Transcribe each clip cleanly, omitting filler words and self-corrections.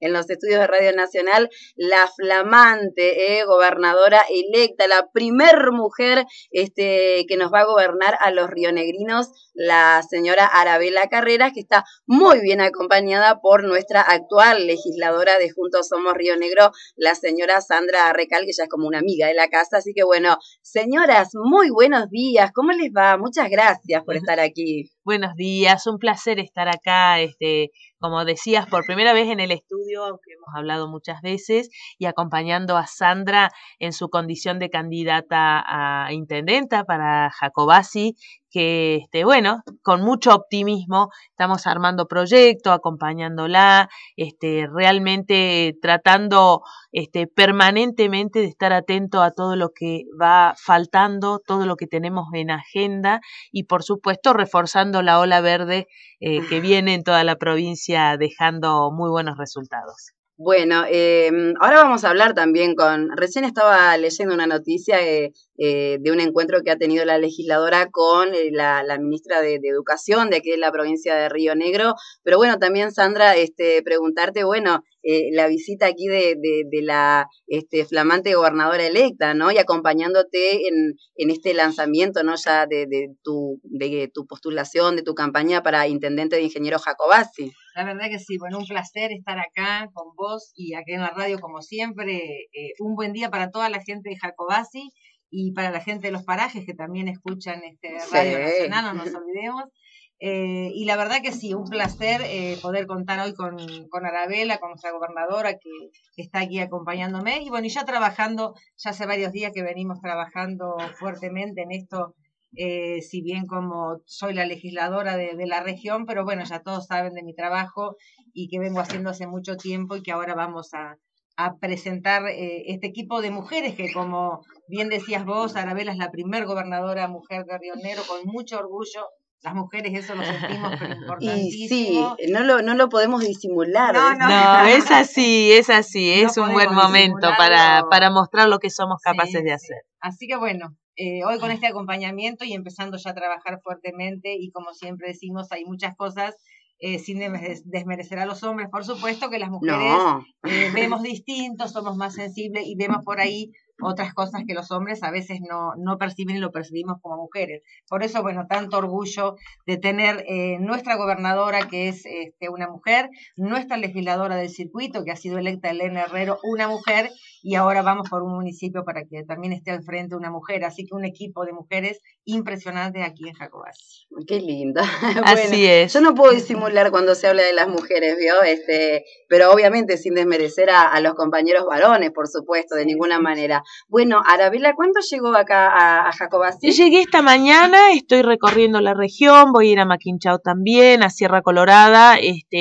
en los estudios de Radio Nacional, la flamante gobernadora electa, la primer mujer que nos va a gobernar a los rionegrinos, la señora Arabela Carreras, que está muy bien acompañada por nuestra actual legisladora de Juntos Somos Río Negro, la señora Sandra Recal, que ya es como una amiga de la casa. Así que bueno, señoras, muy buenos días, ¿cómo les va? Muchas gracias por estar aquí. Buenos días, un placer estar acá, como decías, por primera vez en el estudio, aunque hemos hablado muchas veces, y acompañando a Sandra en su condición de candidata a intendenta para Jacobasi, que, bueno, con mucho optimismo estamos armando proyectos, acompañándola, realmente tratando permanentemente de estar atento a todo lo que va faltando, todo lo que tenemos en agenda y, por supuesto, reforzando la ola verde que viene en toda la provincia dejando muy buenos resultados. Bueno, ahora vamos a hablar también recién estaba leyendo una noticia de un encuentro que ha tenido la legisladora con la ministra de Educación de aquí de la provincia de Río Negro, pero bueno, también Sandra, preguntarte, bueno, la visita aquí de la flamante gobernadora electa, ¿no? Y acompañándote en este lanzamiento, ¿no? Ya de tu postulación, de tu campaña para intendente de Ingeniero Jacobasi. La verdad que sí, bueno, un placer estar acá con vos y aquí en la radio como siempre. Un buen día para toda la gente de Jacobasi y para la gente de los parajes que también escuchan Radio Nacional, no nos olvidemos. Y la verdad que sí, un placer poder contar hoy con Arabela, con nuestra gobernadora que está aquí acompañándome. Y bueno, y ya trabajando, ya hace varios días que venimos trabajando fuertemente en esto. Si bien como soy la legisladora de la región, pero bueno, ya todos saben de mi trabajo y que vengo haciendo hace mucho tiempo y que ahora vamos a presentar este equipo de mujeres que, como bien decías vos, Arabela es la primer gobernadora mujer de Río Negro, con mucho orgullo. Las mujeres eso lo sentimos, pero importantísimo. Y sí, no lo podemos disimular. No, es así, es un buen momento para mostrar lo que somos capaces de hacer. Así que bueno, hoy con este acompañamiento y empezando ya a trabajar fuertemente y como siempre decimos, hay muchas cosas, sin desmerecer a los hombres, por supuesto que las mujeres vemos distintos, somos más sensibles y vemos por ahí otras cosas que los hombres a veces no perciben y lo percibimos como mujeres. Por eso, bueno, tanto orgullo de tener nuestra gobernadora, que es una mujer, nuestra legisladora del circuito, que ha sido electa Elena Herrero, una mujer, y ahora vamos por un municipio para que también esté al frente una mujer. Así que un equipo de mujeres impresionante aquí en Jacobasi. Qué lindo. Así es. Yo no puedo disimular cuando se habla de las mujeres, ¿vio? Pero obviamente sin desmerecer a los compañeros varones, por supuesto, de ninguna manera. Bueno, Arabela, ¿cuándo llegó acá a Jacobasi? Llegué esta mañana, estoy recorriendo la región, voy a ir a Maquinchao también, a Sierra Colorada,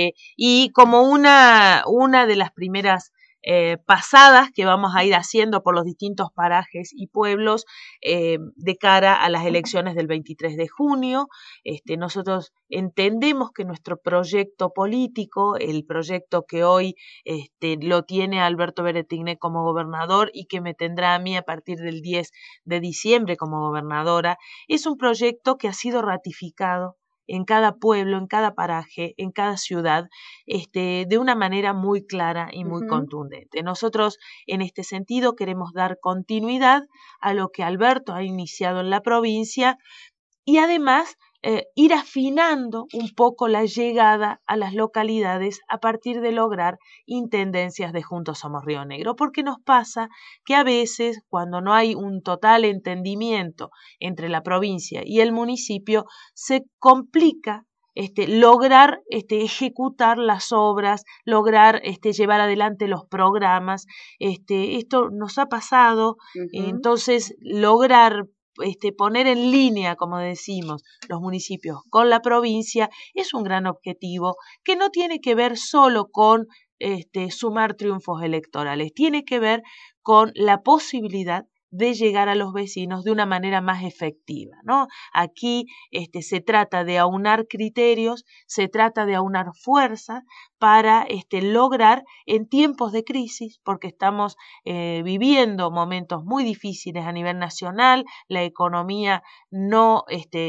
y como una de las primeras pasadas que vamos a ir haciendo por los distintos parajes y pueblos de cara a las elecciones del 23 de junio. Nosotros entendemos que nuestro proyecto político, el proyecto que hoy lo tiene Alberto Beretigné como gobernador y que me tendrá a mí a partir del 10 de diciembre como gobernadora, es un proyecto que ha sido ratificado en cada pueblo, en cada paraje, en cada ciudad, de una manera muy clara y muy contundente. Nosotros, en este sentido, queremos dar continuidad a lo que Alberto ha iniciado en la provincia y además ir afinando un poco la llegada a las localidades a partir de lograr intendencias de Juntos Somos Río Negro, porque nos pasa que a veces cuando no hay un total entendimiento entre la provincia y el municipio se complica lograr ejecutar las obras, lograr llevar adelante los programas. Esto nos ha pasado, entonces lograr poner en línea, como decimos, los municipios con la provincia es un gran objetivo que no tiene que ver solo con sumar triunfos electorales, tiene que ver con la posibilidad de llegar a los vecinos de una manera más efectiva, ¿no? Aquí se trata de aunar criterios, se trata de aunar fuerza para lograr en tiempos de crisis, porque estamos viviendo momentos muy difíciles a nivel nacional, la economía no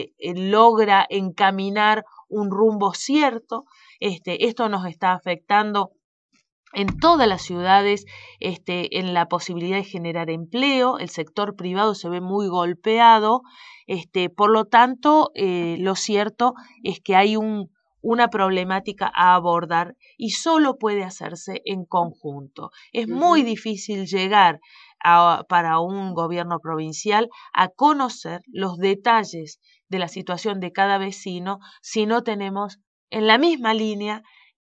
logra encaminar un rumbo cierto, esto nos está afectando en todas las ciudades, en la posibilidad de generar empleo. El sector privado se ve muy golpeado, por lo tanto, lo cierto es que hay una problemática a abordar y solo puede hacerse en conjunto. Es muy difícil llegar para un gobierno provincial a conocer los detalles de la situación de cada vecino si no tenemos en la misma línea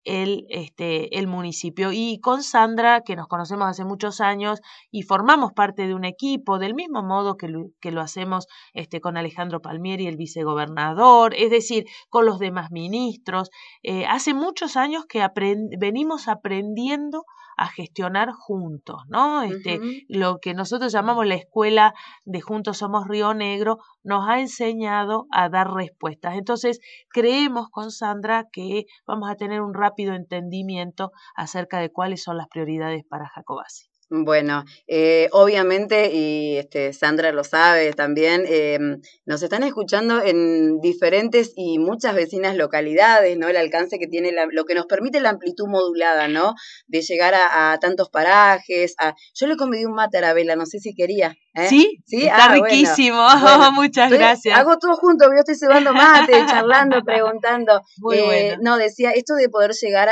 el municipio. Y con Sandra, que nos conocemos hace muchos años y formamos parte de un equipo, del mismo modo que lo hacemos con Alejandro Palmieri, el vicegobernador, es decir, con los demás ministros. Hace muchos años que venimos aprendiendo a gestionar juntos, ¿no? Lo que nosotros llamamos la escuela de Juntos Somos Río Negro nos ha enseñado a dar respuestas. Entonces, creemos con Sandra que vamos a tener un rápido entendimiento acerca de cuáles son las prioridades para Jacobasi. Bueno, obviamente, y Sandra lo sabe también, nos están escuchando en diferentes y muchas vecinas localidades, ¿no? El alcance que tiene, lo que nos permite la amplitud modulada, ¿no? De llegar a tantos parajes. Yo le convidé un mate a Arabela, no sé si quería. Sí, está riquísimo. Bueno, muchas gracias. Hago todo junto, yo estoy cebando mate, charlando, preguntando. Muy bueno. No, decía, esto de poder llegar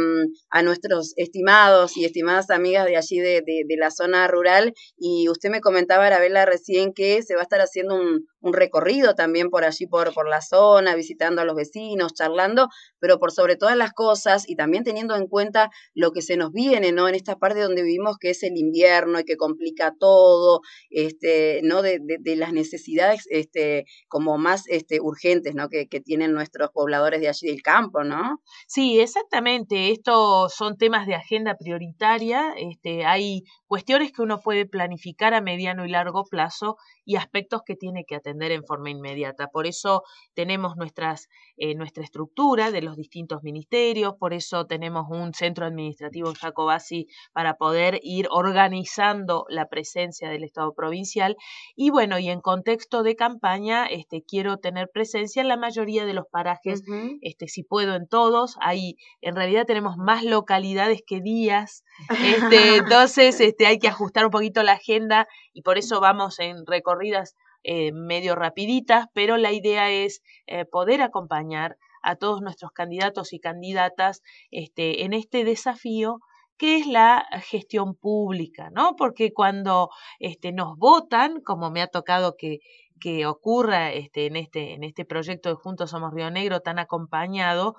a nuestros estimados y estimadas amigas de allí de la zona rural, y usted me comentaba, Arabela, recién que se va a estar haciendo un recorrido también por allí, por la zona, visitando a los vecinos, charlando, pero por sobre todas las cosas, y también teniendo en cuenta lo que se nos viene, ¿no? En esta parte donde vivimos, que es el invierno y que complica todo, ¿no? De las necesidades como más urgentes, ¿no? Que tienen nuestros pobladores de allí del campo, ¿no? Sí, exactamente. Estos son temas de agenda prioritaria. Hay cuestiones que uno puede planificar a mediano y largo plazo y aspectos que tiene que atender en forma inmediata. Por eso tenemos nuestra estructura de los distintos ministerios, por eso tenemos un centro administrativo en Jacobasi para poder ir organizando la presencia del Estado provincial. Y bueno, y en contexto de campaña, quiero tener presencia en la mayoría de los parajes, si puedo en todos. En realidad tenemos más localidades que días, entonces hay que ajustar un poquito la agenda y por eso vamos en recorridas medio rapiditas, pero la idea es poder acompañar a todos nuestros candidatos y candidatas en este desafío que es la gestión pública, ¿no? Porque cuando nos votan, como me ha tocado que ocurra en este proyecto de Juntos Somos Río Negro tan acompañado,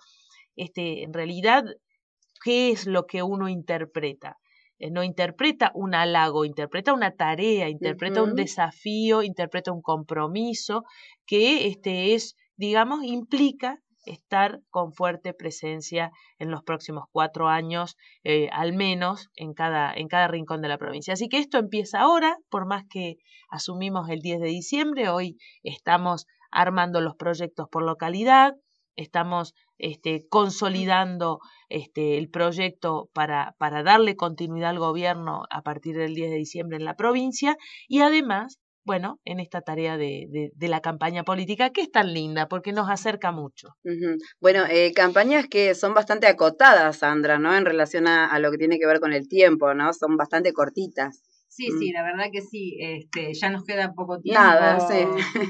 en realidad, ¿qué es lo que uno interpreta? No interpreta un halago, interpreta una tarea, interpreta un desafío, interpreta un compromiso que digamos, implica estar con fuerte presencia en los próximos 4 años, al menos en cada rincón de la provincia. Así que esto empieza ahora, por más que asumimos el 10 de diciembre, hoy estamos armando los proyectos por localidad, estamos consolidando el proyecto para darle continuidad al gobierno a partir del 10 de diciembre en la provincia y además, bueno, en esta tarea de la campaña política que es tan linda porque nos acerca mucho. Bueno, campañas que son bastante acotadas, Sandra, ¿no? En relación a lo que tiene que ver con el tiempo, ¿no? Son bastante cortitas. Sí, sí, la verdad que sí, ya nos queda poco tiempo, Nada, sí.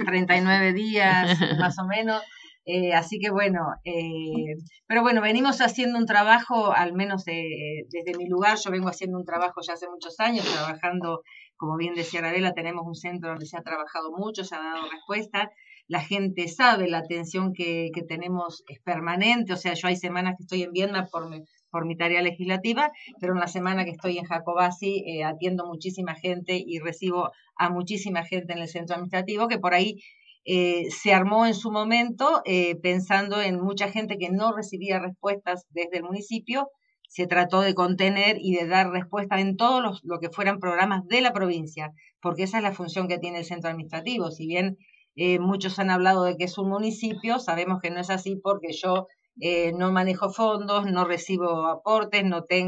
39 días más o menos, así que bueno, pero bueno, venimos haciendo un trabajo, al menos desde mi lugar, yo vengo haciendo un trabajo ya hace muchos años, trabajando, como bien decía Arabela, tenemos un centro donde se ha trabajado mucho, se ha dado respuesta, la gente sabe, la atención que tenemos es permanente, o sea, yo hay semanas que estoy en Viedma por mi tarea legislativa, pero en la semana que estoy en Jacobasi atiendo muchísima gente y recibo a muchísima gente en el centro administrativo que por ahí se armó en su momento pensando en mucha gente que no recibía respuestas desde el municipio. Se trató de contener y de dar respuesta en todos lo que fueran programas de la provincia, porque esa es la función que tiene el centro administrativo. Si bien muchos han hablado de que es un municipio, sabemos que no es así porque yo no manejo fondos, no recibo aportes,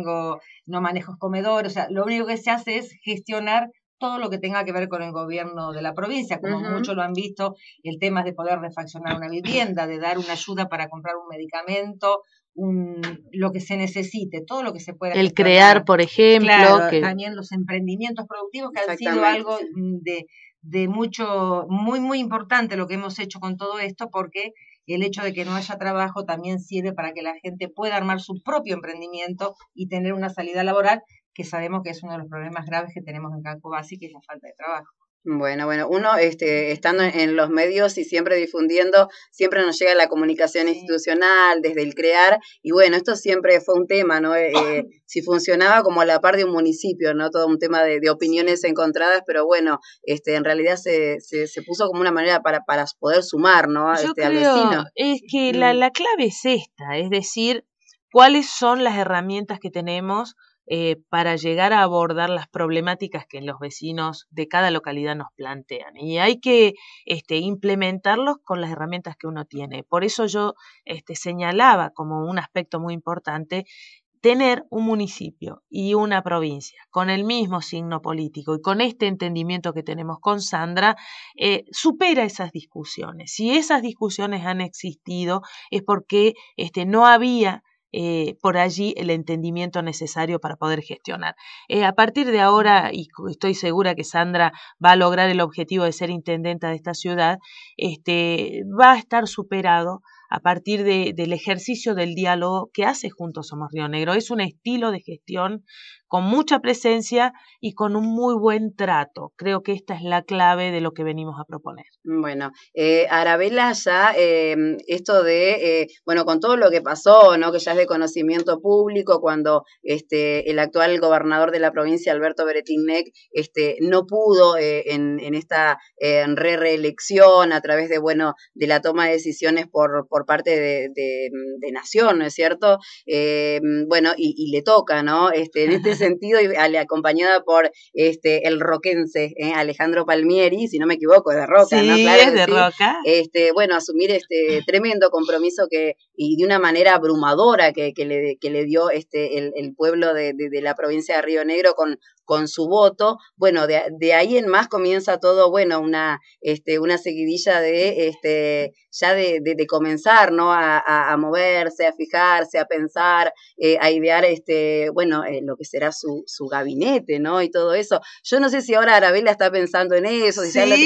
no manejo comedores, o sea, lo único que se hace es gestionar todo lo que tenga que ver con el gobierno de la provincia, como muchos lo han visto, el tema de poder refaccionar una vivienda, de dar una ayuda para comprar un medicamento lo que se necesite, todo lo que se pueda el gestionar. crear, por ejemplo, claro, también los emprendimientos productivos que han sido algo sí. de mucho, muy, muy importante lo que hemos hecho con todo esto, porque el hecho de que no haya trabajo también sirve para que la gente pueda armar su propio emprendimiento y tener una salida laboral, que sabemos que es uno de los problemas graves que tenemos en Cancobasi, que es la falta de trabajo. Bueno, uno estando en los medios y siempre difundiendo, siempre nos llega la comunicación institucional desde el crear, y bueno, esto siempre fue un tema, ¿no? Si funcionaba como a la par de un municipio, ¿no? Todo un tema de opiniones encontradas, pero bueno, en realidad se puso como una manera para poder sumar, ¿no? Yo Al creo vecino. es que la clave es esta, es decir, cuáles son las herramientas que tenemos para llegar a abordar las problemáticas que los vecinos de cada localidad nos plantean. Y hay que implementarlos con las herramientas que uno tiene. Por eso yo señalaba como un aspecto muy importante tener un municipio y una provincia con el mismo signo político y con este entendimiento que tenemos con Sandra, supera esas discusiones. Si esas discusiones han existido es porque no había por allí el entendimiento necesario para poder gestionar. A partir de ahora, y estoy segura que Sandra va a lograr el objetivo de ser intendenta de esta ciudad, va a estar superado a partir del ejercicio del diálogo que hace Juntos Somos Río Negro. Es un estilo de gestión con mucha presencia y con un muy buen trato. Creo que esta es la clave de lo que venimos a proponer. Bueno, Arabela, ya esto de, bueno, con todo lo que pasó, ¿no? Que ya es de conocimiento público, cuando el actual gobernador de la provincia, Alberto Beretilnec, no pudo en esta reelección a través de, bueno, de la toma de decisiones por parte de Nación, ¿no es cierto? Bueno, y le toca, ¿no? En este sentido, acompañada por el roquense, Alejandro Palmieri, si no me equivoco, es de Roca, sí, ¿no? Claro es de sí. Roca. Bueno, asumir tremendo compromiso y de una manera abrumadora que le dio el pueblo de la provincia de Río Negro con su voto. Bueno, de ahí en más comienza todo, bueno, una seguidilla ya de comenzar, ¿no? A moverse, a fijarse, a pensar, a idear, bueno, lo que será su gabinete, ¿no? Y todo eso. Yo no sé si ahora Arabela está pensando en eso.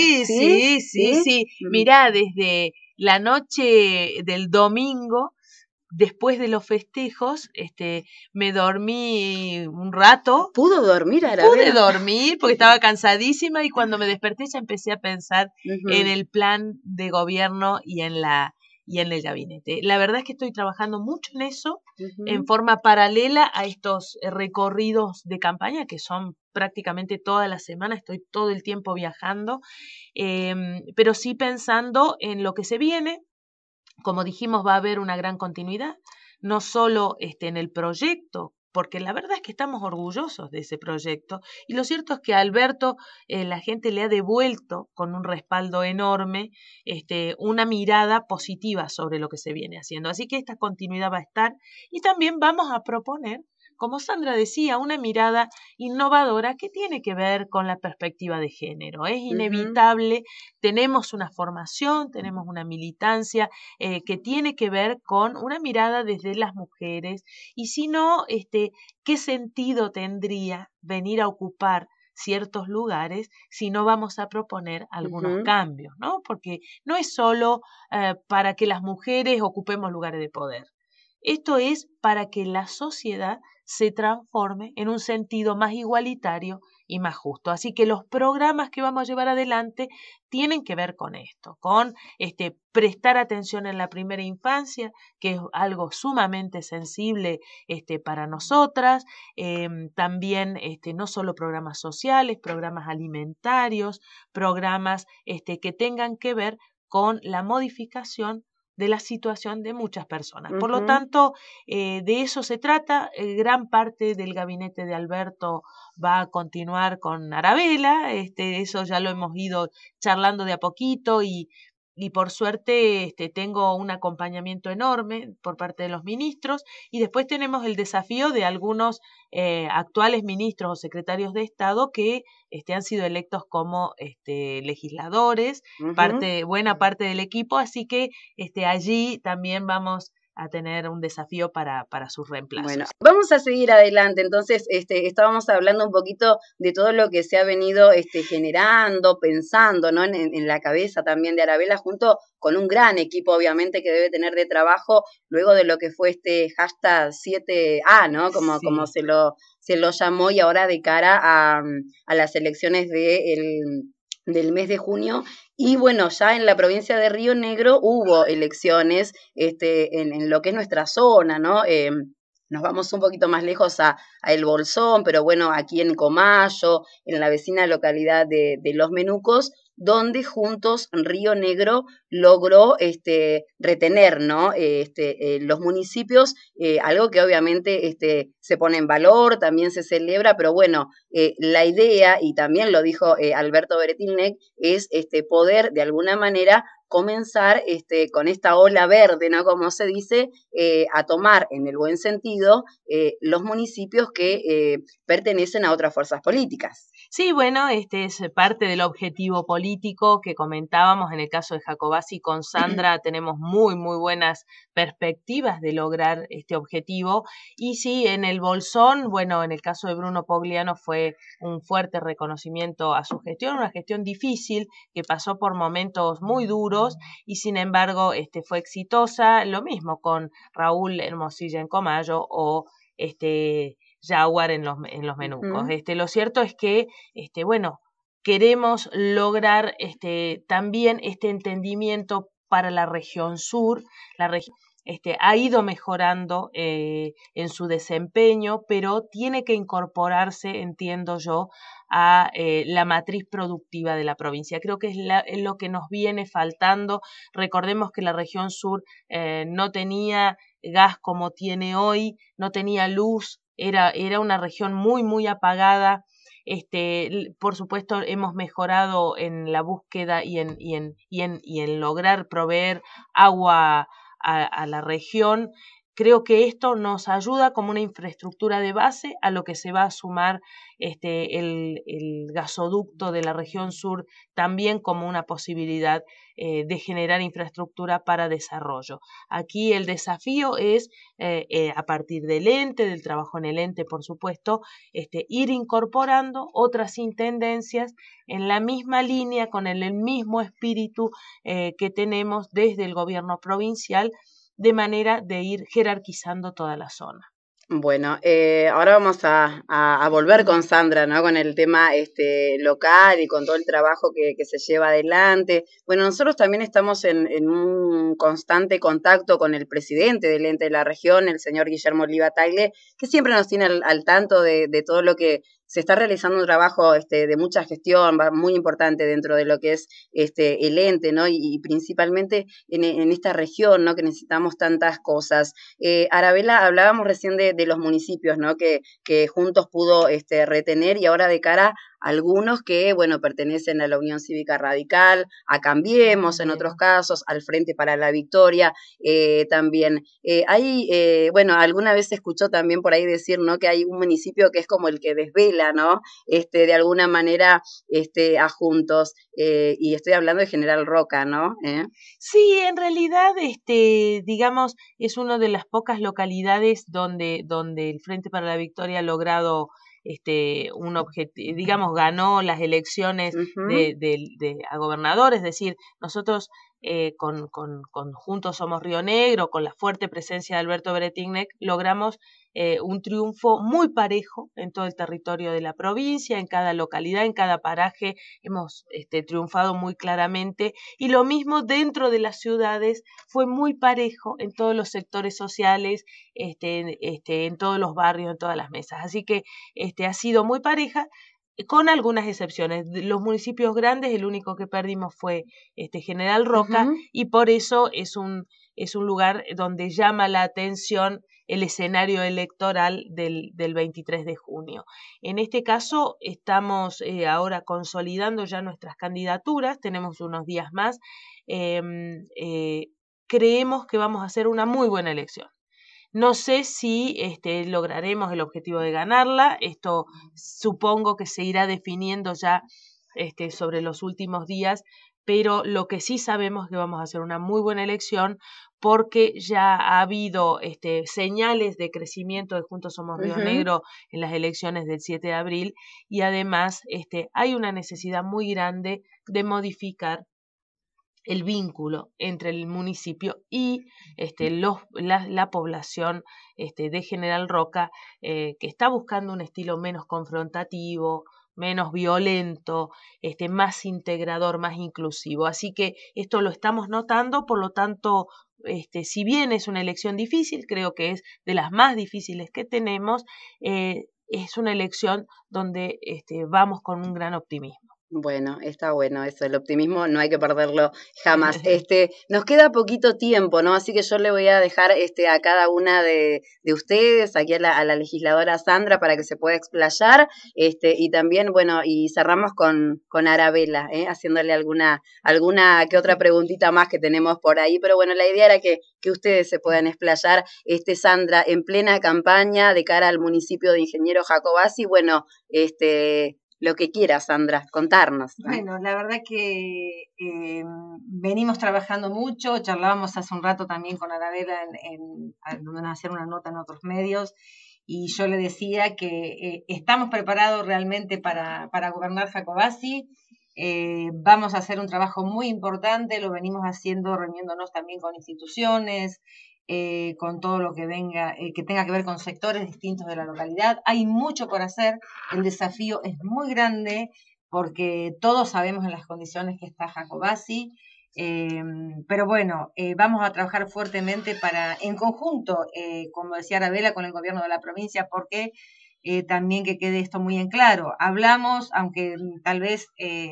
Sí. Mirá, desde la noche del domingo, después de los festejos, me dormí un rato. ¿Pudo dormir, Arabela? Pude dormir porque estaba cansadísima y cuando me desperté ya empecé a pensar en el plan de gobierno y en el gabinete. La verdad es que estoy trabajando mucho en eso, en forma paralela a estos recorridos de campaña que son prácticamente toda la semana, estoy todo el tiempo viajando, pero sí pensando en lo que se viene. Como dijimos, va a haber una gran continuidad, no solo en el proyecto, porque la verdad es que estamos orgullosos de ese proyecto. Y lo cierto es que a Alberto la gente le ha devuelto con un respaldo enorme una mirada positiva sobre lo que se viene haciendo. Así que esta continuidad va a estar y también vamos a proponer, como Sandra decía, una mirada innovadora que tiene que ver con la perspectiva de género. Es inevitable, tenemos una formación, tenemos una militancia que tiene que ver con una mirada desde las mujeres y si no, ¿qué sentido tendría venir a ocupar ciertos lugares si no vamos a proponer algunos cambios, ¿no? Porque no es solo para que las mujeres ocupemos lugares de poder. Esto es para que la sociedad se transforme en un sentido más igualitario y más justo. Así que los programas que vamos a llevar adelante tienen que ver con esto, con prestar atención en la primera infancia, que es algo sumamente sensible para nosotras, también no solo programas sociales, programas alimentarios, programas que tengan que ver con la modificación de la situación de muchas personas. Por lo tanto, de eso se trata. Gran parte del gabinete de Alberto va a continuar con Arabela, eso ya lo hemos ido charlando de a poquito y por suerte tengo un acompañamiento enorme por parte de los ministros y después tenemos el desafío de algunos actuales ministros o secretarios de Estado que han sido electos como legisladores, buena parte del equipo, así que allí también vamos a tener un desafío para sus reemplazos. Bueno, vamos a seguir adelante. Entonces, estábamos hablando un poquito de todo lo que se ha venido generando, pensando, ¿no? En la cabeza también de Arabella, junto con un gran equipo, obviamente, que debe tener de trabajo luego de lo que fue este hashtag 7A, ¿no? Como se lo llamó, y ahora de cara a las elecciones del mes de junio. Y bueno, ya en la provincia de Río Negro hubo elecciones en lo que es nuestra zona, ¿no? Nos vamos un poquito más lejos a El Bolsón, pero bueno, aquí en Comayo, en la vecina localidad de Los Menucos, donde Juntos Río Negro logró retener, ¿no? Los municipios, algo que obviamente se pone en valor, también se celebra, pero bueno, la idea, y también lo dijo Alberto Beretilnec, es poder de alguna manera comenzar con esta ola verde, ¿no? Como se dice, a tomar en el buen sentido los municipios que pertenecen a otras fuerzas políticas. Sí, bueno, este es parte del objetivo político que comentábamos en el caso de Jacobacci con Sandra. Tenemos muy buenas perspectivas de lograr este objetivo. Y sí, en el Bolsón, bueno, en el caso de Bruno Pogliano fue un fuerte reconocimiento a su gestión, una gestión difícil que pasó por momentos muy duros y sin embargo fue exitosa. Lo mismo con Raúl Hermosilla en Comayo o Jaguar en los Menucos. Lo cierto es que, bueno, queremos lograr también este entendimiento para la región sur. La región ha ido mejorando en su desempeño, pero tiene que incorporarse, entiendo yo, a la matriz productiva de la provincia. Creo que es lo que nos viene faltando. Recordemos que la región sur no tenía gas como tiene hoy, no tenía luz, era una región muy apagada. Por supuesto hemos mejorado en la búsqueda y en lograr proveer agua a la región. Creo que esto nos ayuda como una infraestructura de base a lo que se va a sumar el gasoducto de la región sur también como una posibilidad de generar infraestructura para desarrollo. Aquí el desafío es, a partir del ente, del trabajo en el ente, por supuesto, ir incorporando otras intendencias en la misma línea, con el mismo espíritu que tenemos desde el gobierno provincial, de manera de ir jerarquizando toda la zona. Bueno, ahora vamos a volver con Sandra, ¿no? Con el tema local y con todo el trabajo que se lleva adelante. Bueno, nosotros también estamos en un constante contacto con el presidente del ente de la región, el señor Guillermo Oliva Tagle, que siempre nos tiene al tanto de todo lo que se está realizando, un trabajo de mucha gestión, muy importante dentro de lo que es el ente, ¿no? Y principalmente en esta región, ¿no? Que necesitamos tantas cosas. Arabella, hablábamos recién de los municipios, ¿no? Que Juntos pudo retener, y ahora de cara a algunos que, bueno, pertenecen a la Unión Cívica Radical, a Cambiemos en otros casos, al Frente para la Victoria también. Bueno, alguna vez se escuchó también por ahí decir, ¿no? Que hay un municipio que es como el que desvela, ¿no? De alguna manera a Juntos, y estoy hablando de General Roca, ¿no? Sí, en realidad, digamos, es una de las pocas localidades donde el Frente para la Victoria ha logrado un objetivo, digamos, ganó las elecciones a gobernador. Es decir, nosotros con Juntos Somos Río Negro, con la fuerte presencia de Alberto Beretilnec, logramos un triunfo muy parejo en todo el territorio de la provincia, en cada localidad, en cada paraje hemos triunfado muy claramente, y lo mismo dentro de las ciudades, fue muy parejo en todos los sectores sociales, en todos los barrios, en todas las mesas. Así que ha sido muy pareja, con algunas excepciones. Los municipios grandes, el único que perdimos fue General Roca, y por eso es un lugar donde llama la atención el escenario electoral del 23 de junio. En este caso estamos ahora consolidando ya nuestras candidaturas, tenemos unos días más. Creemos que vamos a hacer una muy buena elección. No sé si lograremos el objetivo de ganarla. Esto supongo que se irá definiendo ya sobre los últimos días, pero lo que sí sabemos es que vamos a hacer una muy buena elección porque ya ha habido señales de crecimiento de Juntos Somos Río Negro en las elecciones del 7 de abril y además hay una necesidad muy grande de modificar el vínculo entre el municipio y la población de General Roca, que está buscando un estilo menos confrontativo, menos violento, más integrador, más inclusivo. Así que esto lo estamos notando, por lo tanto, si bien es una elección difícil, creo que es de las más difíciles que tenemos, es una elección donde vamos con un gran optimismo. Bueno, está bueno eso, el optimismo no hay que perderlo jamás. Nos queda poquito tiempo, ¿no? Así que yo le voy a dejar a cada una de ustedes, aquí a la legisladora Sandra, para que se pueda explayar, y también, bueno, y cerramos con Arabela, haciéndole alguna que otra preguntita más que tenemos por ahí, pero bueno, la idea era que ustedes se puedan explayar, Sandra, en plena campaña de cara al municipio de Ingeniero Jacobacci, bueno, lo que quieras, Sandra, contarnos. Bueno, la verdad que venimos trabajando mucho, charlábamos hace un rato también con Arabela en hacer una nota en otros medios, y yo le decía que estamos preparados realmente para gobernar Jacobacci. Vamos a hacer un trabajo muy importante, lo venimos haciendo reuniéndonos también con instituciones, con todo lo que venga, que tenga que ver con sectores distintos de la localidad. Hay mucho por hacer, el desafío es muy grande porque todos sabemos en las condiciones que está Jacobacci, pero bueno, vamos a trabajar fuertemente en conjunto, como decía Arabela, con el gobierno de la provincia, porque también que quede esto muy en claro. Hablamos, aunque tal vez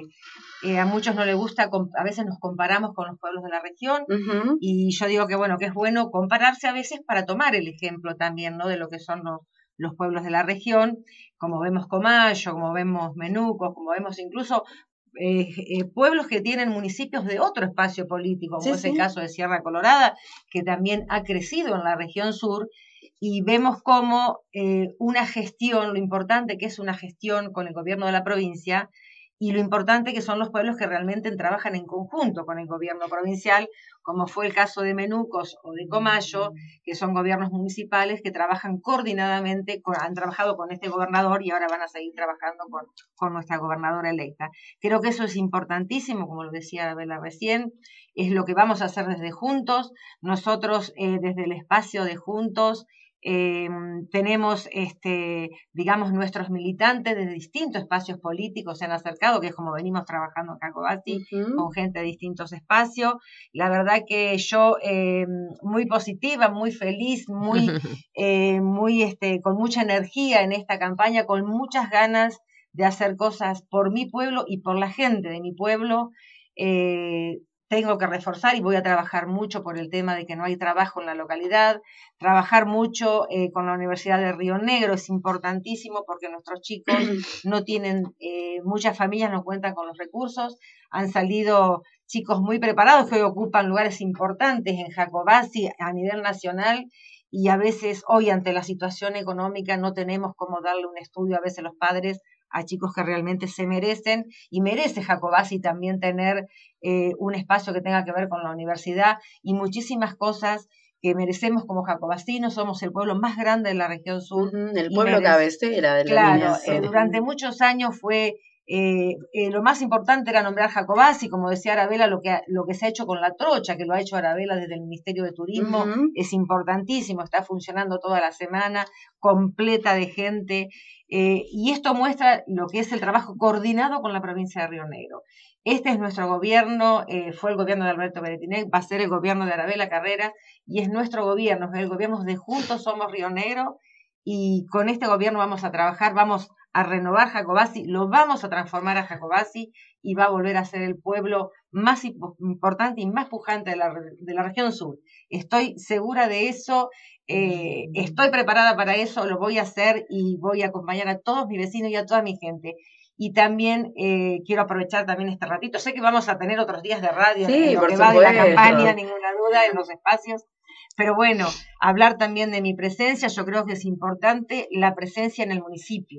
a muchos no les gusta, a veces nos comparamos con los pueblos de la región, y yo digo que bueno, que es bueno compararse a veces para tomar el ejemplo también, ¿no?, de lo que son los pueblos de la región, como vemos Comayo, como vemos Menucos, como vemos incluso pueblos que tienen municipios de otro espacio político, como es el caso de Sierra Colorada, que también ha crecido en la región sur, y vemos cómo una gestión, lo importante que es una gestión con el gobierno de la provincia, y lo importante que son los pueblos que realmente trabajan en conjunto con el gobierno provincial, como fue el caso de Menucos o de Comayo, que son gobiernos municipales que trabajan coordinadamente, han trabajado con este gobernador y ahora van a seguir trabajando con nuestra gobernadora electa. Creo que eso es importantísimo, como lo decía Arabela recién, es lo que vamos a hacer desde Juntos. Nosotros desde el espacio de Juntos tenemos, digamos, nuestros militantes de distintos espacios políticos se han acercado, que es como venimos trabajando en Jacobacci, con gente de distintos espacios. La verdad que yo muy positiva, muy feliz, muy, con mucha energía en esta campaña, con muchas ganas de hacer cosas por mi pueblo y por la gente de mi pueblo. Tengo que reforzar y voy a trabajar mucho por el tema de que no hay trabajo en la localidad, trabajar mucho con la Universidad de Río Negro, es importantísimo porque nuestros chicos no tienen, muchas familias no cuentan con los recursos, han salido chicos muy preparados que hoy ocupan lugares importantes en Jacobacci a nivel nacional, y a veces hoy ante la situación económica no tenemos cómo darle un estudio a veces los padres a chicos que realmente se merecen, y merece Jacobacci también tener un espacio que tenga que ver con la universidad y muchísimas cosas que merecemos como jacobacinos. Somos el pueblo más grande de la región sur. El pueblo cabecera de la línea sur. Durante muchos años fue, lo más importante era nombrar Jacobacci, como decía Arabela, lo que se ha hecho con la trocha, que lo ha hecho Arabela desde el Ministerio de Turismo, es importantísimo, está funcionando toda la semana, completa de gente, y esto muestra lo que es el trabajo coordinado con la provincia de Río Negro. Este es nuestro gobierno, fue el gobierno de Alberto Beretinec, va a ser el gobierno de Arabela Carrera, y es nuestro gobierno, es el gobierno de Juntos Somos Río Negro, y con este gobierno vamos a trabajar, vamos a renovar Jacobacci, lo vamos a transformar a Jacobacci, y va a volver a ser el pueblo más importante y más pujante de la región sur. Estoy segura de eso, estoy preparada para eso, lo voy a hacer y voy a acompañar a todos mis vecinos y a toda mi gente. Y también quiero aprovechar también este ratito, sé que vamos a tener otros días de radio en lo que va de la campaña, ninguna duda, en los espacios, pero bueno, hablar también de mi presencia. Yo creo que es importante la presencia en el municipio,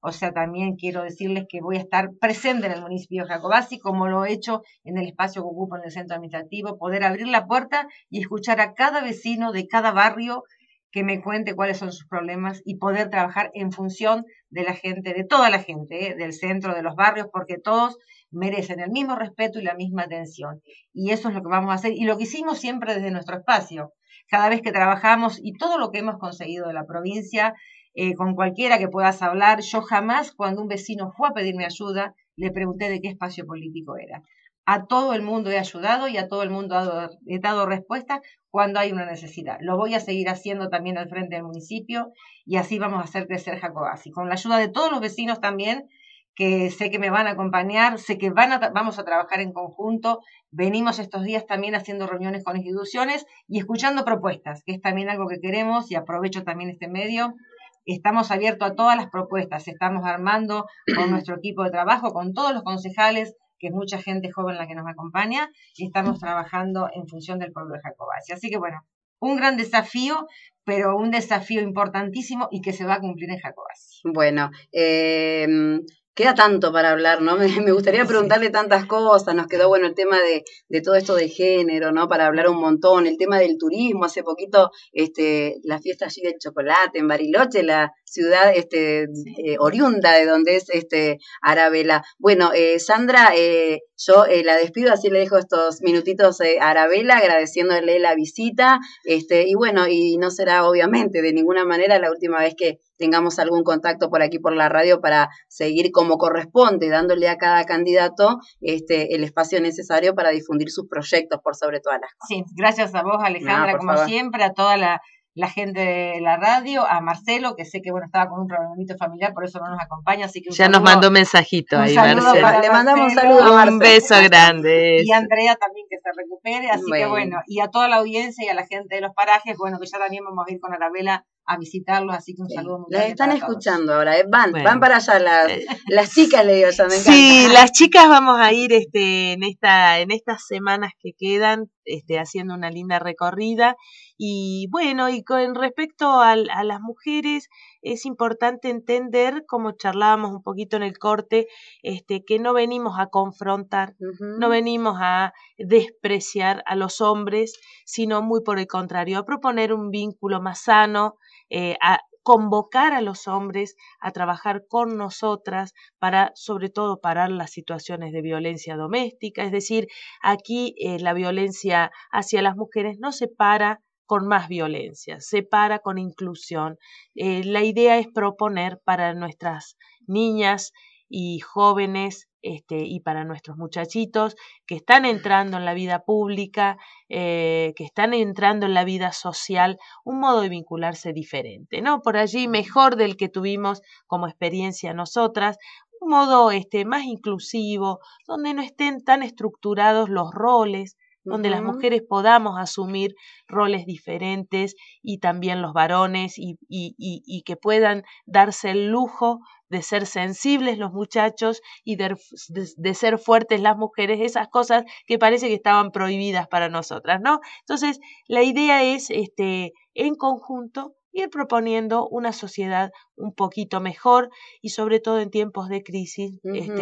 O sea, también quiero decirles que voy a estar presente en el municipio de Jacobasi, como lo he hecho en el espacio que ocupo en el centro administrativo, poder abrir la puerta y escuchar a cada vecino de cada barrio que me cuente cuáles son sus problemas y poder trabajar en función de la gente, de toda la gente, del centro, de los barrios, porque todos merecen el mismo respeto y la misma atención. Y eso es lo que vamos a hacer y lo que hicimos siempre desde nuestro espacio. Cada vez que trabajamos y todo lo que hemos conseguido de la provincia, con cualquiera que puedas hablar, yo jamás cuando un vecino fue a pedirme ayuda, le pregunté de qué espacio político era. A todo el mundo he ayudado y a todo el mundo he dado respuesta cuando hay una necesidad. Lo voy a seguir haciendo también al frente del municipio y así vamos a hacer crecer Jacobasi. Con la ayuda de todos los vecinos también, que sé que me van a acompañar, sé que vamos a trabajar en conjunto. Venimos estos días también haciendo reuniones con instituciones y escuchando propuestas, que es también algo que queremos y aprovecho también este medio. Estamos abiertos a todas las propuestas, estamos armando con nuestro equipo de trabajo, con todos los concejales, que es mucha gente joven la que nos acompaña, y estamos trabajando en función del pueblo de Jacobasi. Así que bueno, un gran desafío, pero un desafío importantísimo y que se va a cumplir en Jacobasi. Bueno, queda tanto para hablar, ¿no? Me gustaría preguntarle tantas cosas, nos quedó bueno el tema de todo esto de género, ¿no? Para hablar un montón, el tema del turismo, hace poquito la fiesta allí del chocolate en Bariloche, la ciudad oriunda de donde es Arabela. Bueno, Sandra, yo la despido, así le dejo estos minutitos a Arabela, agradeciéndole la visita, y bueno, y no será obviamente de ninguna manera la última vez que tengamos algún contacto por aquí por la radio para seguir como corresponde, dándole a cada candidato el espacio necesario para difundir sus proyectos por sobre todas las cosas. Sí, gracias a vos, Alejandra, como siempre, a toda la gente de la radio, a Marcelo, que sé que bueno estaba con un problemito familiar, por eso no nos acompaña, así que ya nos mandó mensajito ahí, Marcelo. Le mandamos un saludo a Marcelo. Un beso grande. Y a Andrea también que se recupere, así que bueno, y a toda la audiencia y a la gente de los parajes, bueno, que ya también vamos a ir con Arabela a visitarlos, así que un saludo muy grande. Las están escuchando ahora, van para allá las chicas, le digo yo, me encanta. Sí, las chicas vamos a ir en estas semanas que quedan, haciendo una linda recorrida. Y bueno, y con respecto a las mujeres, es importante entender, como charlábamos un poquito en el corte, que no venimos a confrontar, no venimos a despreciar a los hombres, sino muy por el contrario, a proponer un vínculo más sano, a convocar a los hombres a trabajar con nosotras para, sobre todo, parar las situaciones de violencia doméstica. Es decir, aquí la violencia hacia las mujeres no se para con más violencia, se para con inclusión. La idea es proponer para nuestras niñas y jóvenes y para nuestros muchachitos que están entrando en la vida pública, que están entrando en la vida social, un modo de vincularse diferente, ¿no? Por allí mejor del que tuvimos como experiencia nosotras, un modo más inclusivo, donde no estén tan estructurados los roles, donde las mujeres podamos asumir roles diferentes y también los varones y que puedan darse el lujo de ser sensibles los muchachos y de ser fuertes las mujeres, esas cosas que parece que estaban prohibidas para nosotras, ¿no? Entonces, la idea es, en conjunto, ir proponiendo una sociedad un poquito mejor y sobre todo en tiempos de crisis,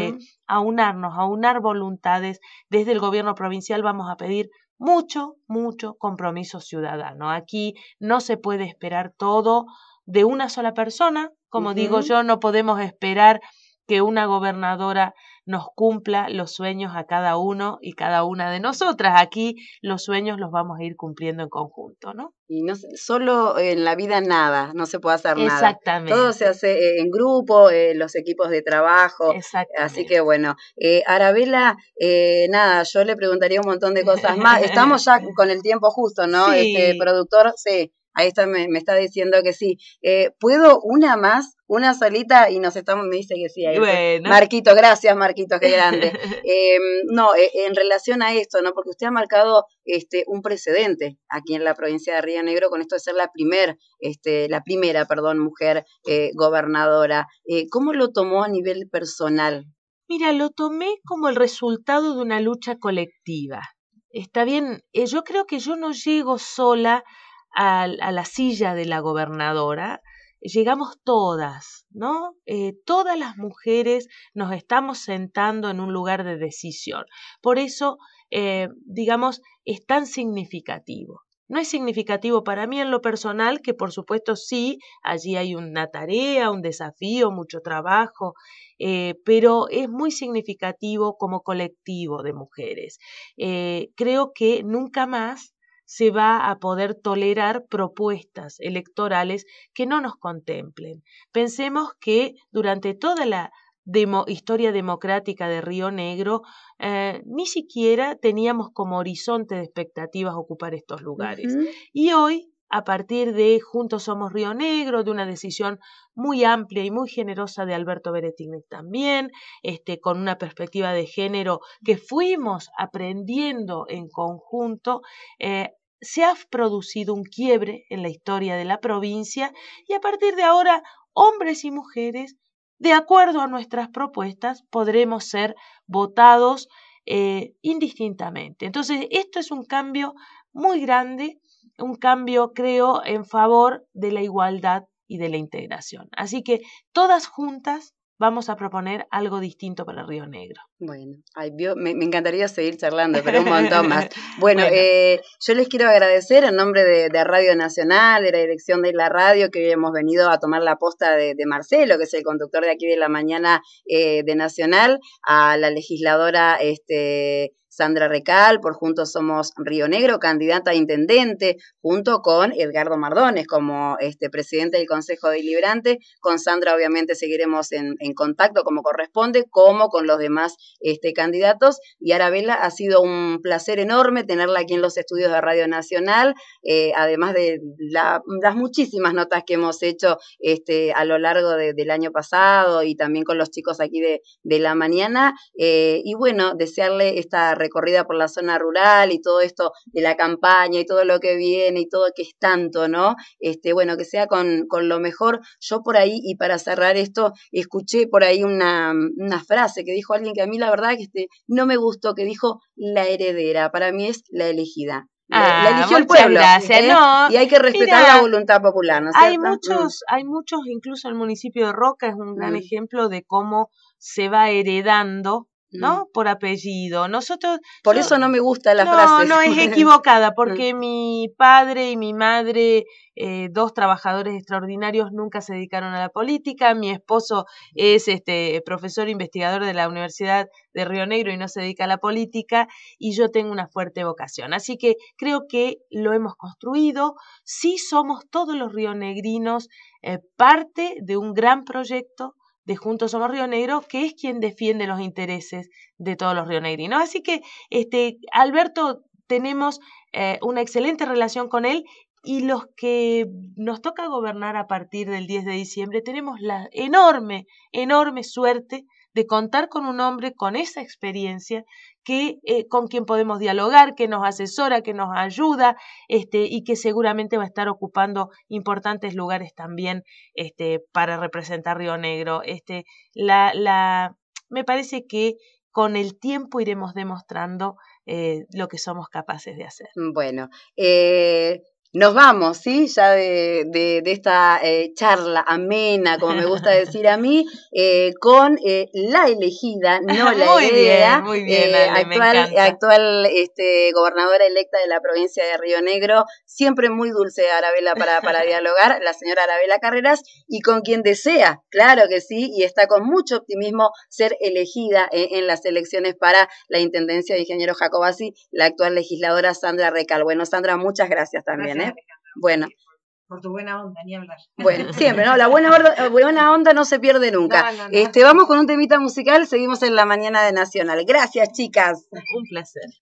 aunar voluntades. Desde el gobierno provincial vamos a pedir mucho compromiso ciudadano. Aquí no se puede esperar todo de una sola persona. Como digo yo, no podemos esperar que una gobernadora nos cumpla los sueños a cada uno y cada una de nosotras. Aquí los sueños los vamos a ir cumpliendo en conjunto, ¿no? Y no solo en la vida nada, no se puede hacer nada. Exactamente. Todo se hace en grupo, los equipos de trabajo. Así que bueno, Arabela, nada, yo le preguntaría un montón de cosas más. Estamos ya con el tiempo justo, ¿no? Sí. Productor, sí. Ahí está, me está diciendo que sí. ¿Puedo una más? Una solita y me dice que sí. Ahí bueno. Marquito, gracias Marquito, qué grande. En relación a esto, ¿no? Porque usted ha marcado un precedente aquí en la provincia de Río Negro con esto de ser la primera mujer gobernadora. ¿Cómo lo tomó a nivel personal? Mira, lo tomé como el resultado de una lucha colectiva. Está bien, yo creo que yo no llego sola a la silla de la gobernadora. llegamos todas, ¿no? Todas las mujeres nos estamos sentando en un lugar de decisión. Por eso, digamos, es tan significativo. No es significativo para mí en lo personal, que por supuesto sí, allí hay una tarea, un desafío, mucho trabajo, pero es muy significativo como colectivo de mujeres. Creo que nunca más se va a poder tolerar propuestas electorales que no nos contemplen. Pensemos que durante toda la historia democrática de Río Negro, ni siquiera teníamos como horizonte de expectativas ocupar estos lugares. Y hoy, a partir de Juntos Somos Río Negro, de una decisión muy amplia y muy generosa de Alberto Beretín también, con una perspectiva de género que fuimos aprendiendo en conjunto, se ha producido un quiebre en la historia de la provincia y a partir de ahora, hombres y mujeres, de acuerdo a nuestras propuestas, podremos ser votados indistintamente. Entonces, esto es un cambio muy grande, un cambio, creo, en favor de la igualdad y de la integración. Así que todas juntas vamos a proponer algo distinto para Río Negro. Bueno, me encantaría seguir charlando, pero un montón más. Bueno, yo les quiero agradecer en nombre de Radio Nacional, de la dirección de la radio, que hoy hemos venido a tomar la posta de Marcelo, que es el conductor de aquí de la mañana de Nacional, a la legisladora Sandra Recal, por Juntos Somos Río Negro, candidata a intendente, junto con Edgardo Mardones como presidente del Consejo Deliberante. Con Sandra obviamente seguiremos en contacto como corresponde, como con los demás candidatos. Y Arabela, ha sido un placer enorme tenerla aquí en los estudios de Radio Nacional, además de las muchísimas notas que hemos hecho a lo largo del año pasado y también con los chicos aquí de la mañana. Y bueno, desearle esta recorrida por la zona rural y todo esto de la campaña y todo lo que viene y todo que es tanto, ¿no? Bueno, que sea con lo mejor. Yo por ahí, y para cerrar esto, escuché por ahí una frase que dijo alguien que a mí la verdad que no me gustó, que dijo la heredera. Para mí es la elegida. La eligió el pueblo, gracias. No, y hay que respetar la voluntad popular, ¿no es cierto? Hay muchos, incluso el municipio de Roca es un gran ejemplo de cómo se va heredando, ¿no? Por apellido. Por eso no me gusta la frase. No, es equivocada, porque mi padre y mi madre, dos trabajadores extraordinarios, nunca se dedicaron a la política. Mi esposo es profesor investigador de la Universidad de Río Negro y no se dedica a la política, y yo tengo una fuerte vocación. Así que creo que lo hemos construido. Sí somos todos los rionegrinos parte de un gran proyecto de Juntos Somos Río Negro, que es quien defiende los intereses de todos los rionegrinos. Así que, Alberto, tenemos una excelente relación con él, y los que nos toca gobernar a partir del 10 de diciembre tenemos la enorme, enorme suerte de contar con un hombre con esa experiencia, con quien podemos dialogar, que nos asesora, que nos ayuda, y que seguramente va a estar ocupando importantes lugares también para representar Río Negro. Me parece que con el tiempo iremos demostrando lo que somos capaces de hacer. Bueno, nos vamos, ¿sí? Ya de esta charla amena, como me gusta decir a mí, con la elegida, no la heredera, muy bien, Ale, actual gobernadora electa de la provincia de Río Negro, siempre muy dulce Arabela para dialogar, la señora Arabela Carreras, y con quien desea, claro que sí, y está con mucho optimismo ser elegida en las elecciones para la intendencia de Ingeniero Jacobacci, la actual legisladora Sandra Recal. Bueno, Sandra, muchas gracias también. Bueno. Por tu buena onda, ni hablar. Bueno, siempre, ¿no? La buena onda no se pierde nunca. No. Vamos con un temita musical, seguimos en la mañana de Nacional. Gracias, chicas. Un placer.